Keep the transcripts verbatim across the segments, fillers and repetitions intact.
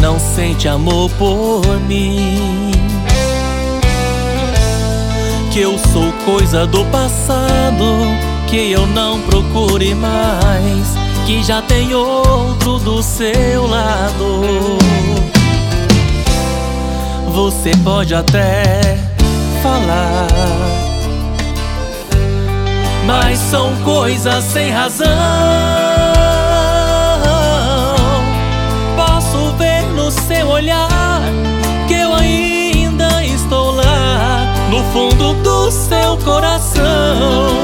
não sente amor por mim, que eu sou coisa do passado, que eu não procure mais, que já tem outro do seu lado. Você pode até falar, mas são coisas sem razão. Posso ver no seu olhar que eu ainda estou lá, no fundo do seu coração.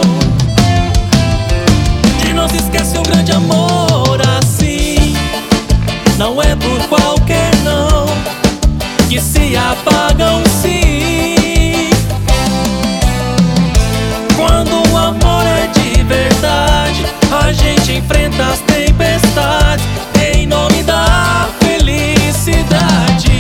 E não se esquece, um grande amor assim não é por qualquer não que se apagam sim. Quando o amor é de verdade, a gente enfrenta as tempestades em nome da felicidade.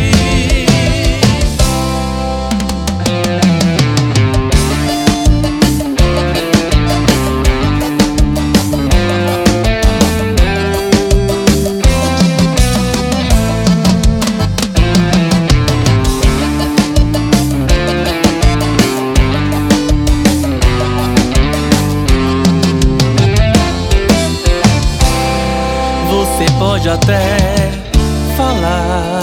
Você pode até falar,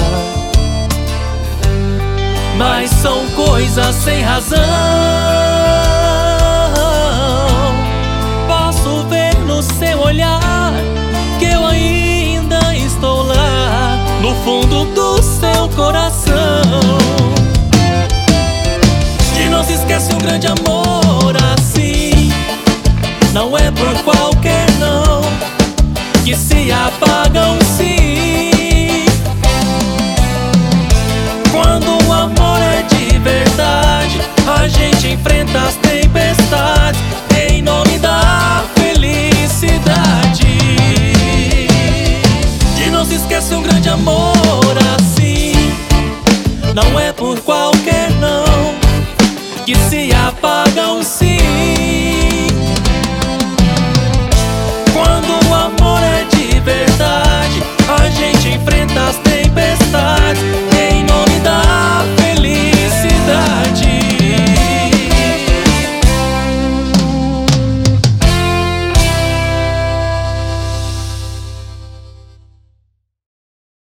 mas são coisas sem razão. Posso ver no seu olhar que eu ainda estou lá, no fundo do seu coração. E não se esquece, um grande amor assim não é por qualquer não que se apagam sim. Quando o amor é de verdade, a gente enfrenta as tempestades em nome da felicidade. E não se esquece, um grande amor assim não é por qualquer não que se